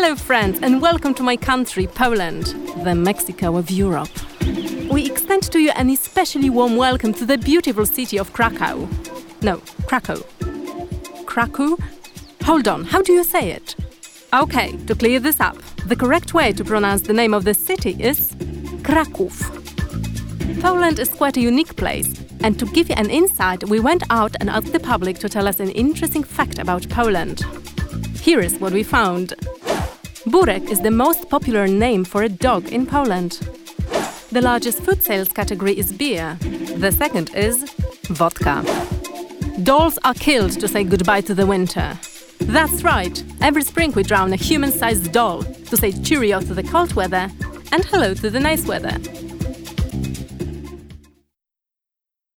Hello friends and welcome to my country, Poland, the Mexico of Europe. We extend to you an especially warm welcome to the beautiful city of Krakow. No, Krakow. Krakow? Hold on, how do you say it? Okay, to clear this up, the correct way to pronounce the name of the city is Kraków. Poland is quite a unique place, and to give you an insight, we went out and asked the public to tell us an interesting fact about Poland. Here is what we found. Burek is the most popular name for a dog in Poland. The largest food sales category is beer. The second is vodka. Dolls are killed to say goodbye to the winter. That's right, every spring we drown a human-sized doll to say cheerio to the cold weather and hello to the nice weather.